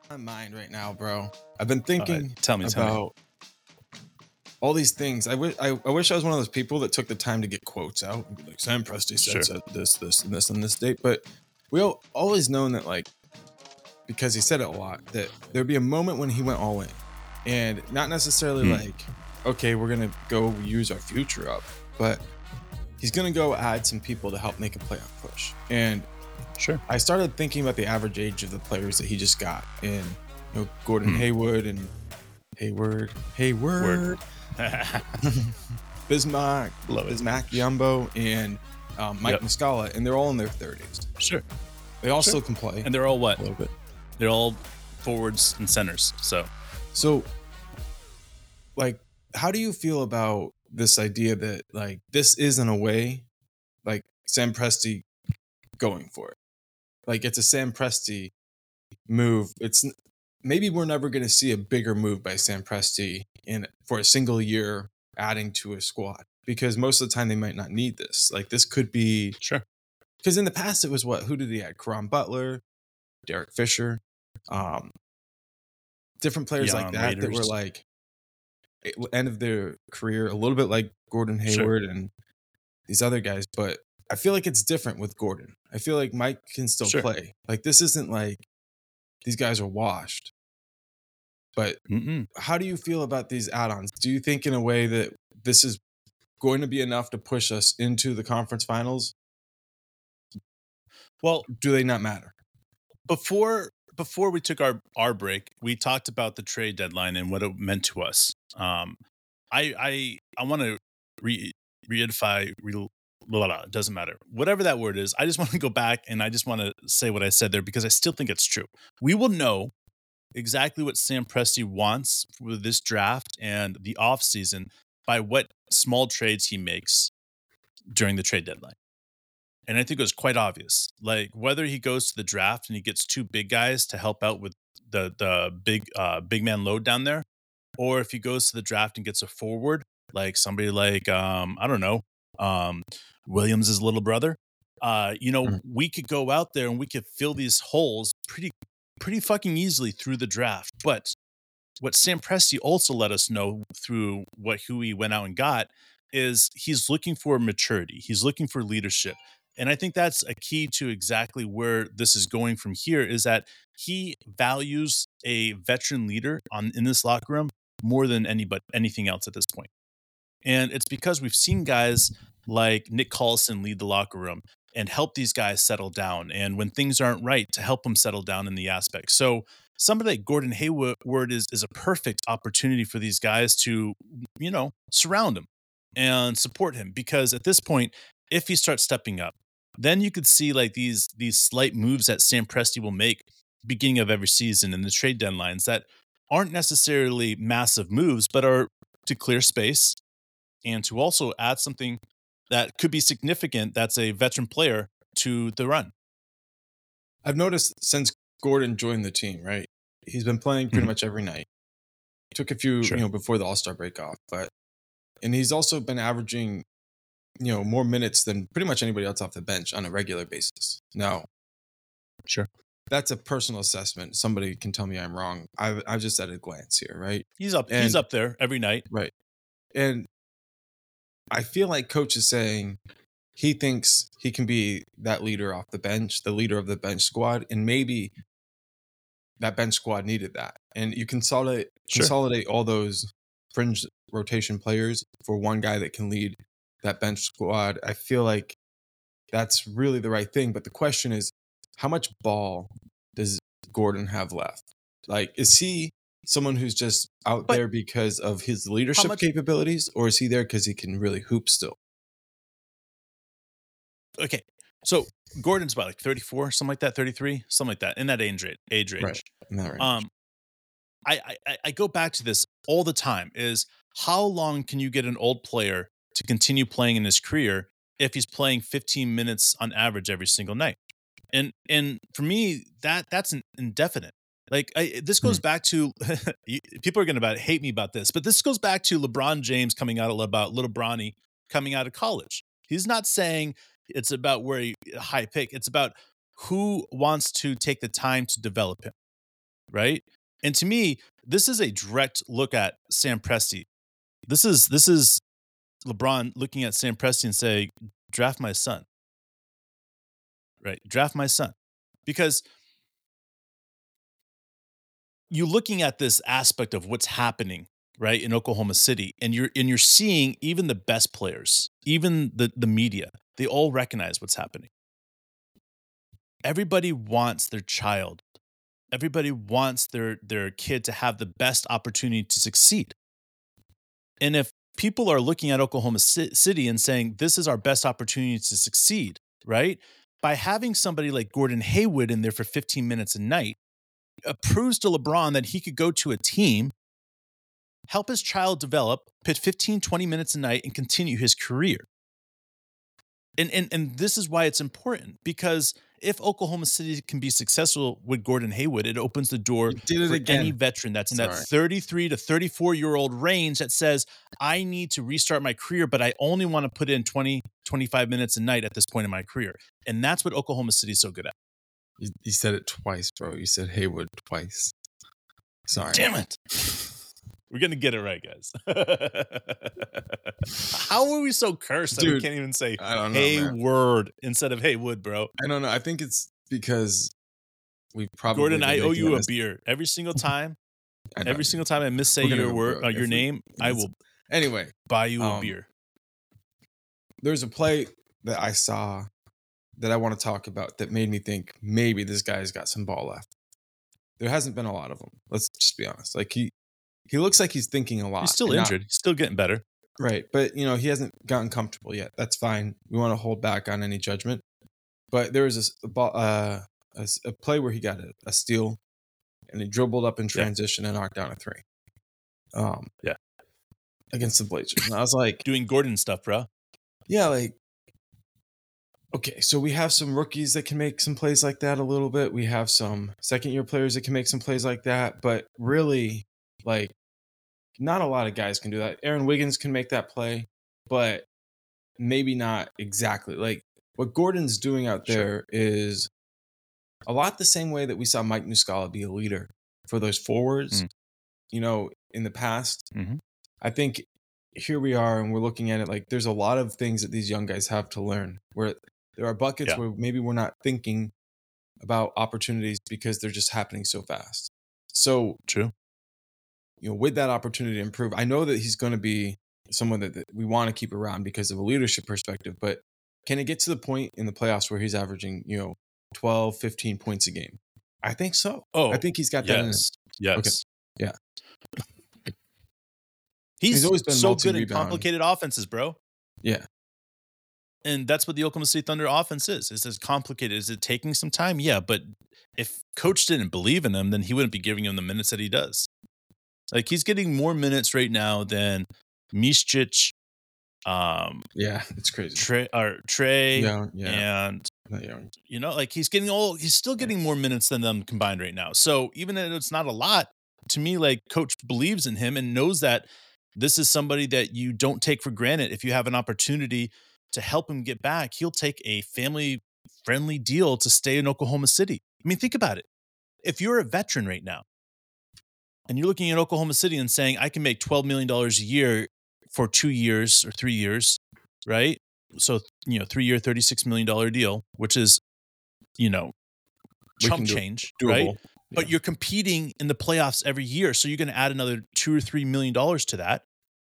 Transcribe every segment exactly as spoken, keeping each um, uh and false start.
My mind right now, bro. I've been All right, thinking tell me, tell me. about all these things. I wish I, I wish I was one of those people that took the time to get quotes out and be like, Sam Presti said, Sure. said this, this, and this, and this date. But we all always known that, like, because he said it a lot, that there'd be a moment when he went all in, and not necessarily Hmm. like, okay, we're gonna go use our future up, but he's gonna go add some people to help make a playoff push. And Sure. I started thinking about the average age of the players that he just got, and you know, Gordon Hmm. Hayward and Hayward, Hayward, Word. Bismack, Love it. Bismack Yumbo, and um, Mike Yep. Muscala, and they're all in their thirties. Sure. They all Sure. still can play And they're all what? a little bit. They're all forwards and centers. So So, like, how do you feel about this idea that, like, this is in a way like Sam Presti going for it? Like, it's a Sam Presti move. It's n- maybe we're never going to see a bigger move by Sam Presti in for a single year adding to a squad, because most of the time they might not need this. Like, this could be sure. because in the past it was what? Who did he add? Karan Butler, Derek Fisher, um, different players like Young that that were Raiders. like it- end of their career, a little bit like Gordon Sure. Hayward and these other guys. But I feel like it's different with Gordon. I feel like Mike can still Sure. play. Like, this isn't like these guys are washed. But Mm-mm. how do you feel about these add-ons? Do you think in a way that this is going to be enough to push us into the conference finals? Well, Do they not matter? before before we took our our break, we talked about the trade deadline and what it meant to us. Um, I I I want to re reedify. Re, blah, blah, it doesn't matter. Whatever that word is, I just want to go back and I just want to say what I said there because I still think it's true. We will know exactly what Sam Presti wants for this draft and the offseason by what small trades he makes during the trade deadline. And I think it was quite obvious. Like whether he goes to the draft and he gets two big guys to help out with the the big uh big man load down there, or if he goes to the draft and gets a forward, like somebody like um, I don't know, um Williams' little brother. Uh, you know, Mhm. we could go out there and we could fill these holes pretty pretty fucking easily through the draft. But what Sam Presti also let us know through what who he went out and got is he's looking for maturity. He's looking for leadership. And I think that's a key to exactly where this is going from here is that he values a veteran leader on in this locker room more than anybody anything else at this point. And it's because we've seen guys like Nick Collison lead the locker room and help these guys settle down. And when things aren't right, to help them settle down in the aspect. So somebody like Gordon Hayward is, is a perfect opportunity for these guys to, you know, surround him and support him. Because at this point, if he starts stepping up, then you could see like these these slight moves that Sam Presti will make beginning of every season in the trade deadlines that aren't necessarily massive moves, but are to clear space and to also add something that could be significant that's a veteran player to the run. I've noticed since Gordon joined the team, right? He's been playing pretty Mhm. much every night. Took a few, Sure. you know, before the All-Star break off, but and he's also been averaging, you know, more minutes than pretty much anybody else off the bench on a regular basis. Now, Sure. that's a personal assessment. Somebody can tell me I'm wrong. I've I've just at a glance here, right? He's up And he's up there every night. right. And I feel like coach is saying he thinks he can be that leader off the bench, the leader of the bench squad, and maybe that bench squad needed that. And you consolidate Sure. consolidate all those fringe rotation players for one guy that can lead that bench squad. I feel like that's really the right thing. But the question is, how much ball does Gordon have left? Like, is he someone who's just out But there because of his how leadership much capabilities, or is he there because he can really hoop still? okay. So Gordon's about like thirty-four, something like that, thirty-three, something like that, in that age rate, age Right. range. In that range. Um, I, I I I go back to this all the time is how long can you get an old player to continue playing in his career if he's playing fifteen minutes on average every single night? And and for me, that that's an indefinite. Like I, this Hmm. goes back to you- people are going to about hate me about this, but this goes back to LeBron James coming out of about little Bronny coming out of college. He's not saying it's about where he high pick. It's about who wants to take the time to develop him. right? And to me, this is a direct look at Sam Presti. This is this is LeBron looking at Sam Presti and say, draft my son. Right? Draft my son. Because you're looking at this aspect of what's happening, right, in Oklahoma City, and you're and you're seeing even the best players, even the, the media, they all recognize what's happening. Everybody wants their child. Everybody wants their, their kid to have the best opportunity to succeed. And if people are looking at Oklahoma City and saying, this is our best opportunity to succeed, right? By having somebody like Gordon Hayward in there for fifteen minutes a night, it proves to LeBron that he could go to a team, help his child develop, put fifteen, twenty minutes a night, and continue his career. And, and, and this is why it's important, because if Oklahoma City can be successful with Gordon Hayward, it opens the door for again. any veteran that's in Sorry. that thirty-three to thirty-four-year-old range that says, I need to restart my career, but I only want to put in twenty, twenty-five minutes a night at this point in my career. And that's what Oklahoma City is so good at. You, you said it twice, bro. You said Hayward twice. Sorry. Damn it. We're going to get it right, guys. How are we so cursed Dude, that we can't even say I don't know, Hayward man. instead of Haywood, bro? I don't know. I think it's because we probably Gordon, I owe you a this. beer. Every single time, know, every dude. single time I miss say your word, uh, your name, I will anyway buy you um, a beer. There's a play that I saw that I want to talk about that made me think maybe this guy's got some ball left. There hasn't been a lot of them. Let's just be honest. Like he, he looks like he's thinking a lot. He's still injured. Not, he's still getting better. Right. But, you know, he hasn't gotten comfortable yet. That's fine. We want to hold back on any judgment. But there was a, uh, a, a play where he got a, a steal and he dribbled up in transition yeah. and knocked down a three. Um, yeah. Against the Blazers. And I was like, doing Gordon stuff, bro. Yeah. Like, okay, so we have some rookies that can make some plays like that a little bit. We have some second year players that can make some plays like that. But really, like, not a lot of guys can do that. Aaron Wiggins can make that play, but maybe not exactly. Like, what Gordon's doing out there sure. is a lot the same way that we saw Mike Muscala be a leader for those forwards, mm. you know, in the past. Mm-hmm. I think here we are and we're looking at it like there's a lot of things that these young guys have to learn, where there are buckets yeah. where maybe we're not thinking about opportunities because they're just happening so fast. So true. You know, with that opportunity to improve, I know that he's going to be someone that, that we want to keep around because of a leadership perspective, but can it get to the point in the playoffs where he's averaging, you know, twelve, fifteen points a game? I think so. Oh, I think he's got that yes. in him. Yes. Okay. Yeah. He's, he's always been so good in complicated offenses, bro. Yeah. And that's what the Oklahoma City Thunder offense is. It's as complicated. Is it taking some time? Yeah, but if coach didn't believe in him, then he wouldn't be giving him the minutes that he does. Like, he's getting more minutes right now than Mishčić. Um, yeah, it's crazy. Trey, or Trey yeah, yeah. and, you know, like, he's getting all, he's still getting more minutes than them combined right now. So even if it's not a lot, to me, like, coach believes in him and knows that this is somebody that you don't take for granted. If you have an opportunity to help him get back, he'll take a family-friendly deal to stay in Oklahoma City. I mean, think about it. If you're a veteran right now, and you're looking at Oklahoma City and saying, I can make twelve million dollars a year for two years or three years, right? So, you know, three-year, thirty-six million dollars deal, which is, you know, chump change, doable. Right? Yeah. But you're competing in the playoffs every year, so you're going to add another two or three million dollars to that.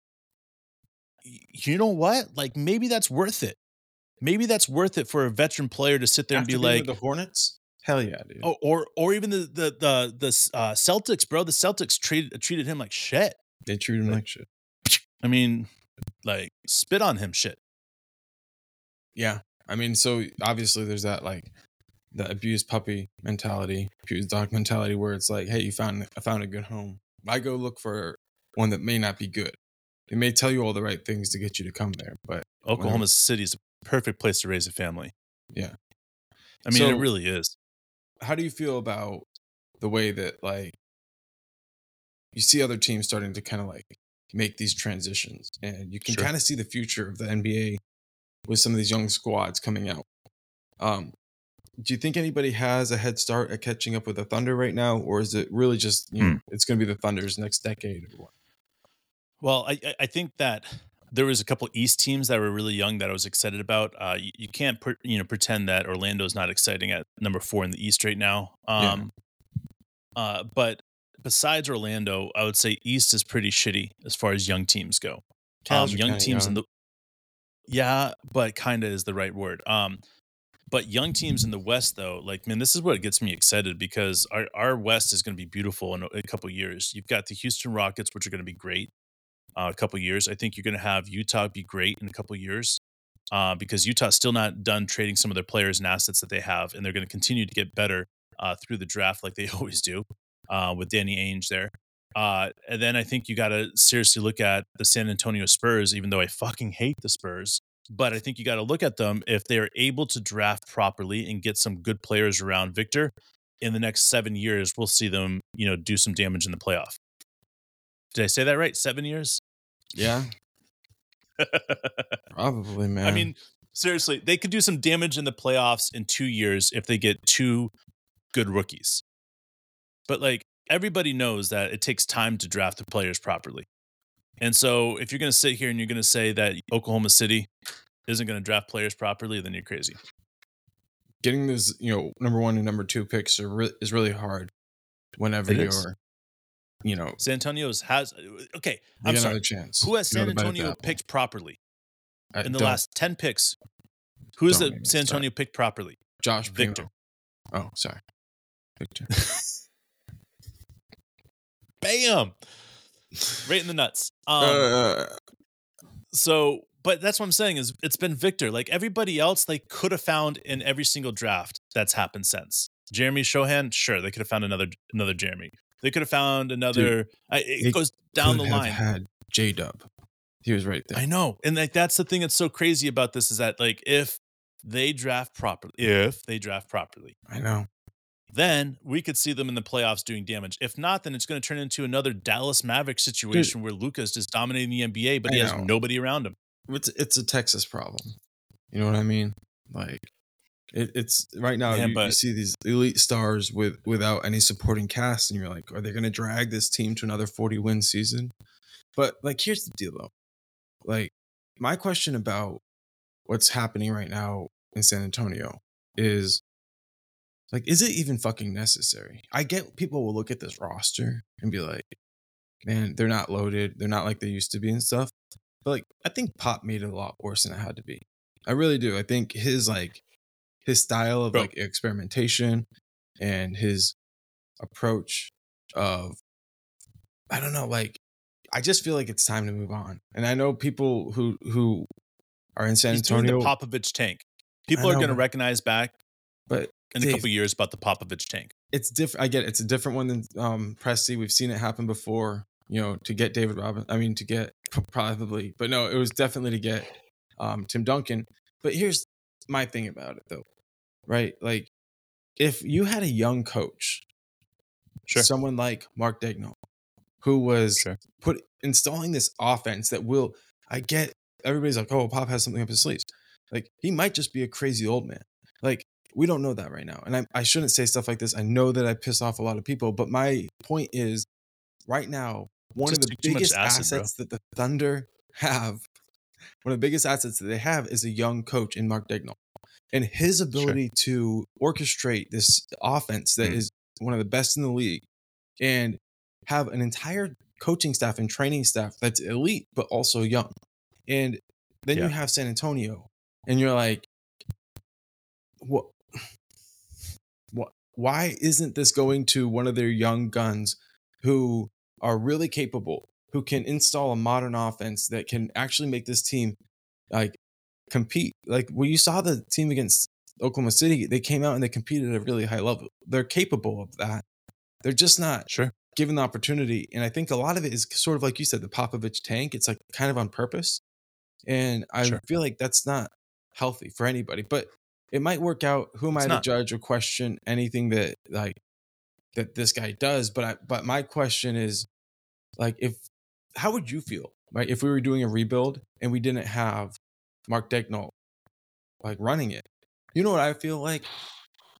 You know what? Like, maybe that's worth it. Maybe that's worth it for a veteran player to sit there After and be like, the Hornets? Hell yeah, dude. Oh, or or even the the the the uh, Celtics, bro. The Celtics treated treated him like shit. They treated him like, like shit. I mean, like, spit on him shit. Yeah, I mean, so obviously there's that, like, the abused puppy mentality, abused dog mentality, where it's like, hey, you found I found a good home. Why go look for one that may not be good? They may tell you all the right things to get you to come there, but Oklahoma whenever, City is a perfect place to raise a family. Yeah, I mean, so, it really is. How do you feel about the way that, like, you see other teams starting to kind of, like, make these transitions, and you can sure. kind of see the future of the N B A with some of these young squads coming out? Um, do you think anybody has a head start at catching up with the Thunder right now, or is it really just, you Hmm. know, it's going to be the Thunder's next decade or what? Well, I I- I think that there was a couple East teams that were really young that I was excited about. Uh, you, you can't pre- you know pretend that Orlando's not exciting at number four in the East right now. Yeah. Um, uh, but besides Orlando, I would say East is pretty shitty as far as young teams go. Cavs Um, are young kind of teams in young. the yeah, but kinda is the right word. Um, but young teams in the West, though, like, man, this is what gets me excited because our our West is gonna be beautiful in a a couple years. You've got the Houston Rockets, which are gonna be great, uh, a couple years. I think you're gonna have Utah be great in a couple years, uh, because Utah's still not done trading some of their players and assets that they have, and they're gonna continue to get better, uh, through the draft like they always do, uh, with Danny Ainge there. Uh, and then I think you gotta seriously look at the San Antonio Spurs, even though I fucking hate the Spurs. But I think you gotta look at them if they are able to draft properly and get some good players around Victor. In the next seven years, we'll see them, you know, do some damage in the playoff. Did I say that right? Seven years? Yeah, probably, I man. mean, seriously, they could do some damage in the playoffs in two years if they get two good rookies. But like everybody knows that it takes time to draft the players properly. And so if you're going to sit here and you're going to say that Oklahoma City isn't going to draft players properly, then you're crazy. Getting this, you know, number one and number two picks are re- is really hard whenever It is. you're, you know, San Antonio's has okay. you I'm get sorry. another chance. Who has You know, San the bite of the Antonio apple. picked properly I in the don't- last ten picks? Who is don't the make me San start. Antonio picked properly? Josh Victor. Primo. Oh, sorry, Victor. Bam! Right in the nuts. Um, uh, so, but that's what I'm saying is it's been Victor. Like everybody else, they could have found in every single draft that's happened since. Jeremy Shohan, sure, they could have found another another Jeremy. They could have found another. I, it they goes down the could have line. had J Dub. He was right there. I know, and like that's the thing that's so crazy about this is that like if they draft properly, if they draft properly, I know. then we could see them in the playoffs doing damage. If not, then it's going to turn into another Dallas Mavericks situation where Luka's just dominating the N B A, but I he has know. nobody around him. It's it's a Texas problem. You know what I mean? Like it, it's right now. Man, you, but- you see these elite stars with without any supporting cast, and you're like, are they going to drag this team to another forty win season? But like, here's the deal, though. Like, my question about what's happening right now in San Antonio is like, is it even fucking necessary? I get people will look at this roster and be like, man, they're not loaded. They're not like they used to be and stuff. But like, I think Pop made it a lot worse than it had to be. I really do. I think his like his style of Bro. like experimentation and his approach of I don't know, like I just feel like it's time to move on. And I know people who who are in San He's doing Antonio, the Popovich tank. People I are know, going to but- recognize back but in a Dave, couple years about the Popovich tank. it's different. I get it. It's a different one than um Presti. We've seen it happen before. You know, to get David Robinson. I mean, to get probably, but no, it was definitely to get um Tim Duncan. But here's my thing about it, though, right? Like, if you had a young coach, Sure. someone like Mark Daigneault, who was Sure. put installing this offense that will, I get everybody's like, oh, Pop has something up his sleeves. Like, he might just be a crazy old man. Like, we don't know that right now. And I, I shouldn't say stuff like this. I know that I piss off a lot of people, but my point is right now, one Just of the took too much biggest acid, bro. assets that the Thunder have, one of the biggest assets that they have is a young coach in Mark Daigneault. And his ability to orchestrate this offense that Mm. is one of the best in the league and have an entire coaching staff and training staff that's elite, but also young. And then Yeah. you have San Antonio and you're like, what, what, why isn't this going to one of their young guns who are really capable, who can install a modern offense that can actually make this team like compete? Like, well, you saw the team against Oklahoma City, they came out and they competed at a really high level. They're capable of that. They're just not Sure. given the opportunity. And I think a lot of it is sort of like you said, the Popovich tank. It's like kind of on purpose. And I Sure. feel like that's not healthy for anybody, but it might work out. Who am It's I to not. judge or question anything that like that this guy does? But I, but my question is like, if, how would you feel, right? If we were doing a rebuild and we didn't have Mark Daigneault like running it, you know what I feel like?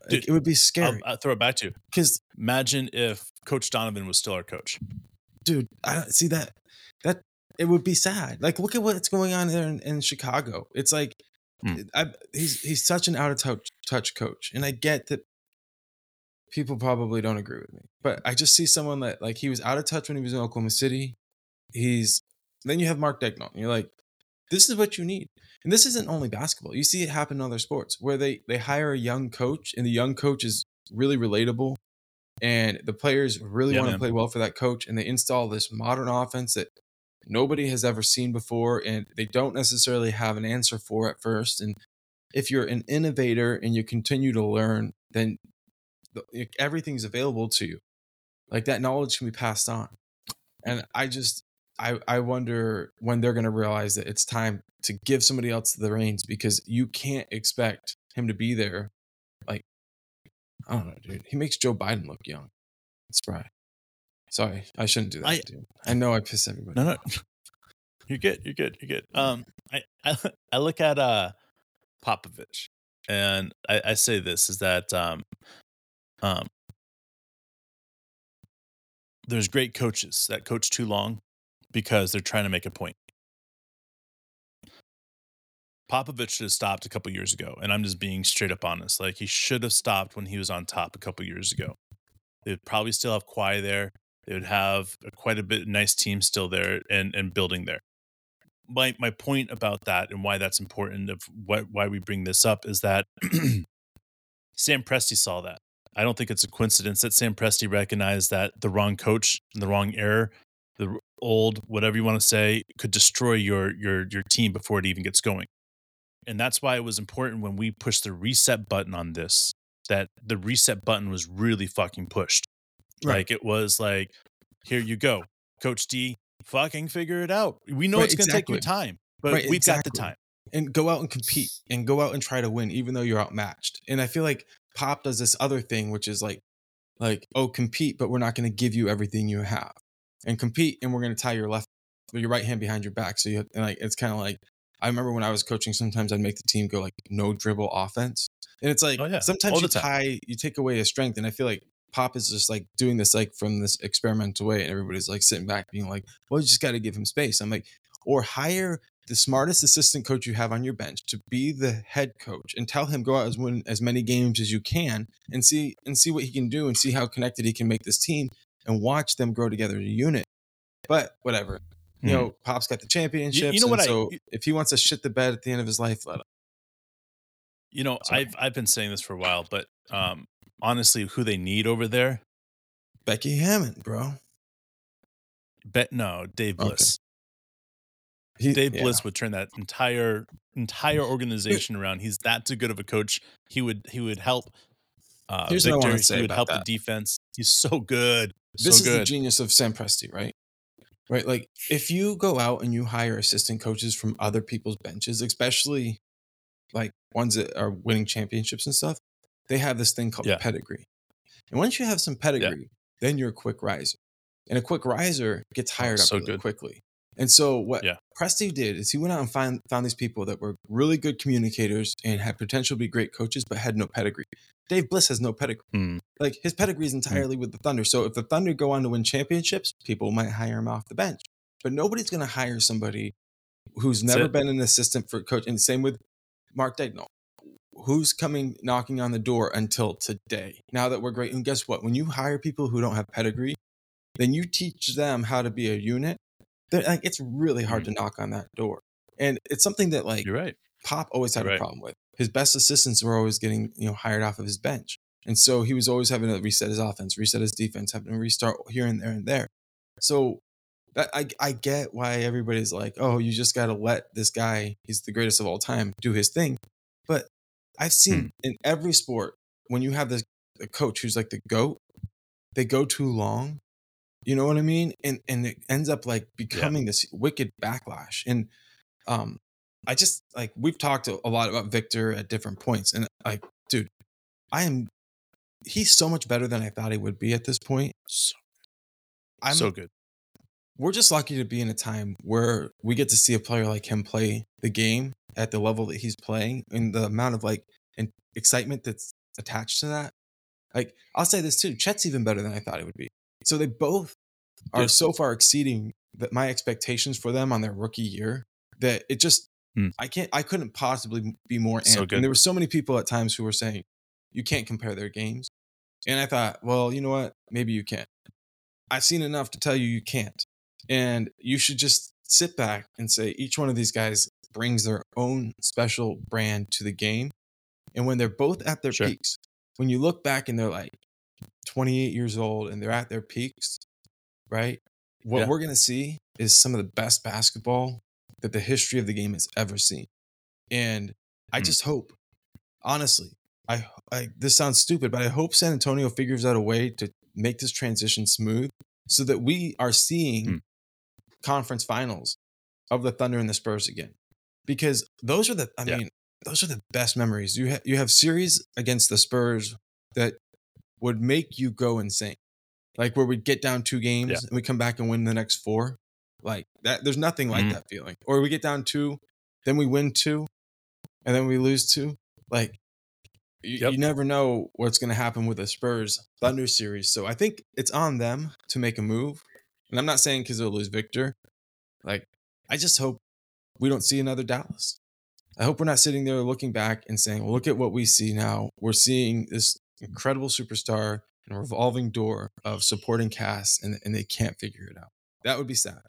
Like, Dude, it would be I'll, scary I'll throw it back to you. because, Imagine if Coach Donovan was still our coach. dude, I don't see that. That it would be sad. Like, look at what's going on there in, in Chicago. It's like, Hmm. I, he's he's such an out of touch touch coach, and I get that people probably don't agree with me, but I just see someone that like he was out of touch when he was in Oklahoma City. He's then you have Mark Daigneault, and you're like, this is what you need. And this isn't only basketball. You see it happen in other sports where they they hire a young coach, and the young coach is really relatable, and the players really Yeah, want to man. play well for that coach, and they install this modern offense that nobody has ever seen before, and they don't necessarily have an answer for at first. And if you're an innovator and you continue to learn, then the- everything's available to you. Like that knowledge can be passed on. And I just I I wonder when they're going to realize that it's time to give somebody else the reins, because you can't expect him to be there. Like, I don't know, dude. He makes Joe Biden look young. It's spry. Sorry, I shouldn't do that, I- dude. I know I piss everybody No, no. off. You're good. You're good. You're good. Um, I, I, I look at uh Popovich, and I, I say this is that um, um, there's great coaches that coach too long because they're trying to make a point. Popovich should have stopped a couple years ago, and I'm just being straight up honest. Like he should have stopped when he was on top a couple years ago. They would probably still have Kawhi there. They would have a, quite a bit nice team still there and and building there. My my point about that and why that's important of what why we bring this up is that Sam Presti saw that. I don't think it's a coincidence that Sam Presti recognized that the wrong coach and the wrong error, the old whatever you want to say, could destroy your your your team before it even gets going. And that's why it was important when we pushed the reset button on this, that the reset button was really fucking pushed. Right. Like it was like, here you go, Coach D, fucking figure it out. We know Right, it's going to take you exactly. time, but Right, we've got the exactly. time. And go out and compete and go out and try to win, even though you're outmatched. And I feel like Pop does this other thing, which is like, like, oh, compete, but we're not going to give you everything you have. And compete, and we're going to tie your left, your right hand behind your back. So you have, and like, it's kind of like, I remember when I was coaching, sometimes I'd make the team go like no dribble offense. And it's like, Oh, yeah, all sometimes you the time. tie, you take away a strength. And I feel like Pop is just like doing this like from this experimental way. And everybody's like sitting back being like, well, you just got to give him space. I'm like, or hire the smartest assistant coach you have on your bench to be the head coach and tell him go out and win as many games as you can and see and see what he can do and see how connected he can make this team and watch them grow together as a unit. But whatever, you know, Pop's got the championships, you know what and I- so if he wants to shit the bed at the end of his life, let him. You know, Sorry. I've I've been saying this for a while, but um, honestly, who they need over there, Becky Hammond, bro. bet no, Dave Okay. Bliss. He, Dave yeah. Bliss would turn that entire entire organization around. He's that too good of a coach. He would he would help uh, Here's what I Victor. wanna say He would about help that. the defense. He's so good. This so is the good. genius of Sam Presti, right? Right. Like if you go out and you hire assistant coaches from other people's benches, especially like ones that are winning championships and stuff, they have this thing called Yeah. pedigree. And once you have some pedigree, then you're a quick riser. And a quick riser gets hired Oh, up so really good. quickly. And so what Yeah. Presti did is he went out and find, found these people that were really good communicators and had potential to be great coaches, but had no pedigree. Dave Bliss has no pedigree. Hmm. Like his pedigree is entirely with the Thunder. So if the Thunder go on to win championships, people might hire him off the bench. But nobody's going to hire somebody who's That's never it. been an assistant for coach. And same with Mark Daigneault. Who's coming knocking on the door until today? Now that we're great. And guess what? When you hire people who don't have pedigree, then you teach them how to be a unit. They're, like it's really hard to knock on that door. And it's something that like You're right. Pop always had You're a right. problem with. His best assistants were always getting, you know, hired off of his bench. And so he was always having to reset his offense, reset his defense, having to restart here and there and there. So that I I get why everybody's like, oh, you just gotta let this guy, he's the greatest of all time, do his thing. But I've seen Hmm. in every sport, when you have this a coach who's like the GOAT, they go too long. You know what I mean? And and it ends up like becoming this wicked backlash. And um I just like we've talked a lot about Victor at different points. And like, dude, I am he's so much better than I thought he would be at this point. So, I'm so good. we're just lucky to be in a time where we get to see a player like him play the game at the level that he's playing and the amount of like and excitement that's attached to that. Like, I'll say this too. Chet's even better than I thought it would be. So they both are Dude. so far exceeding that my expectations for them on their rookie year that it just Hmm. I can't I couldn't possibly be more So amped. good. And there were so many people at times who were saying you can't compare their games. And I thought, well, you know what? Maybe you can. I've seen enough to tell you you can't. And you should just sit back and say each one of these guys brings their own special brand to the game. And when they're both at their Sure. peaks, when you look back and they're like twenty-eight years old and they're at their peaks, right? What Yeah. we're going to see is some of the best basketball that the history of the game has ever seen. And I Hmm. just hope, honestly, I, I this sounds stupid, but I hope San Antonio figures out a way to make this transition smooth so that we are seeing Hmm. conference finals of the Thunder and the Spurs again. Because those are the, I Yeah. mean, those are the best memories. You ha- you have series against the Spurs that would make you go insane. Like where we'd get down two games Yeah. and we come back and win the next four. Like that, there's nothing like Mhm. that feeling. Or we get down two, then we win two, and then we lose two. Like you, Yep. you never know what's going to happen with the Spurs Thunder series. So I think it's on them to make a move. And I'm not saying because they'll lose Victor. Like I just hope we don't see another Dallas. I hope we're not sitting there looking back and saying, well, look at what we see now. We're seeing this incredible superstar and a revolving door of supporting cast, and, and they can't figure it out. That would be sad.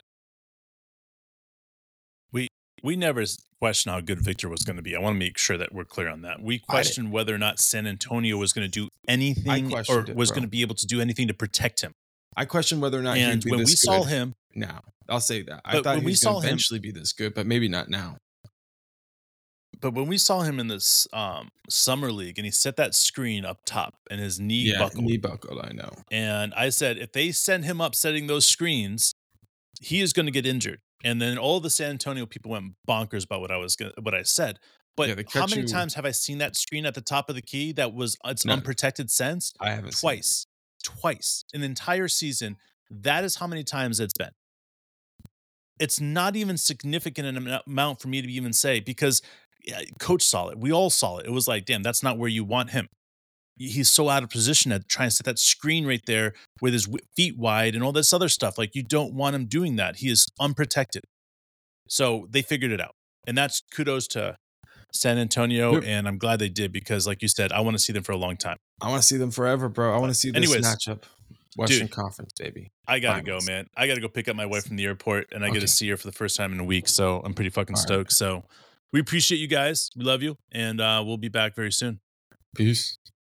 We we never s- questioned how good Victor was going to be. I want to make sure that we're clear on that. We questioned whether or not San Antonio was going to do anything or questioned it, was bro. going to be able to do anything to protect him. I question whether or not And he'd be when this we good saw him, now. I'll say that. I But thought when he we was going saw to him- eventually be this good, but maybe not now. but when we saw him in this um, summer league, and he set that screen up top, and his knee Yeah, buckled, knee buckled, I know. and I said, if they send him up setting those screens, he is going to get injured. And then all the San Antonio people went bonkers about what I was gonna, what I said. But Yeah, they how cut many you- times have I seen that screen at the top of the key that was its None. unprotected sense? I haven't seen it. Twice, twice in the entire season. That is how many times it's been. It's not even significant an am- amount for me to even say because yeah, coach saw it. We all saw it. It was like, damn, that's not where you want him. He's so out of position at trying to set that screen right there with his wi- feet wide and all this other stuff. Like you don't want him doing that. He is unprotected. So they figured it out. And that's kudos to San Antonio. Yep. And I'm glad they did because like you said, I want to see them for a long time. I want to see them forever, bro. I want to see this anyways, matchup. Western dude, Conference, baby. I gotta Finals. go, man. I gotta go pick up my wife from the airport and I get Okay. to see her for the first time in a week. So I'm pretty fucking All right. stoked. So we appreciate you guys. We love you. And uh, we'll be back very soon. Peace.